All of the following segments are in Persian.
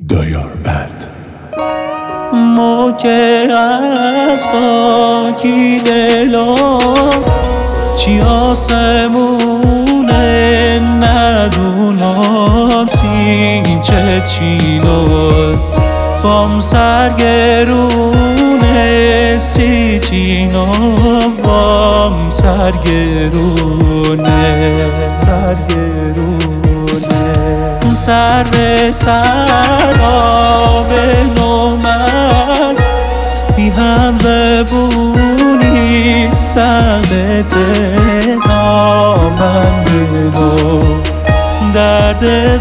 Diarband موکه از پاکی دلم چی آسمونه ندونم سینچه چیلو بام سرگرونه سی چینو بام سرگرونه سر به سر آب نوم است بی هم زبونی سر دامن دلو درد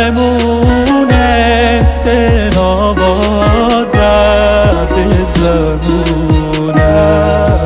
زمونه دل آباد درد زمونه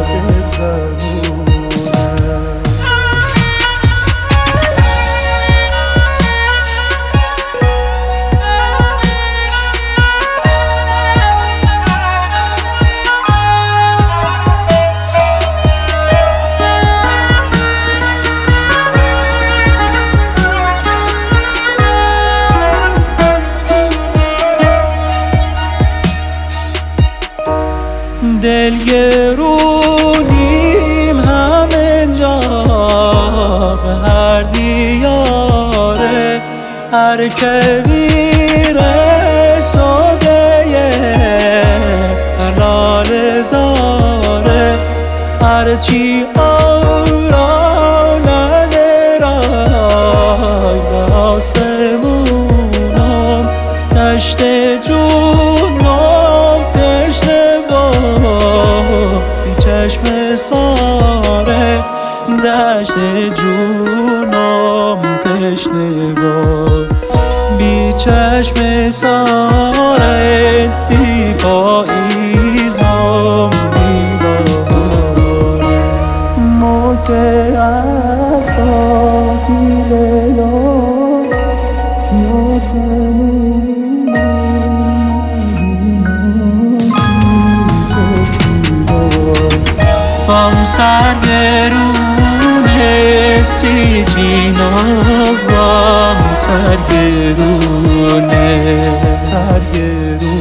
دلگرونیم همه جا به هر دیاره هر که میره سوده حلال زاره هرچی آرانه رای آسمونم دشت جونم تشنه بی چشم ساره دشت جونم تشنه بی چشم ساره دیپاییزم دیواره موکه از پاکی دلم بام سرگرونه سی چینو بام سرگرونه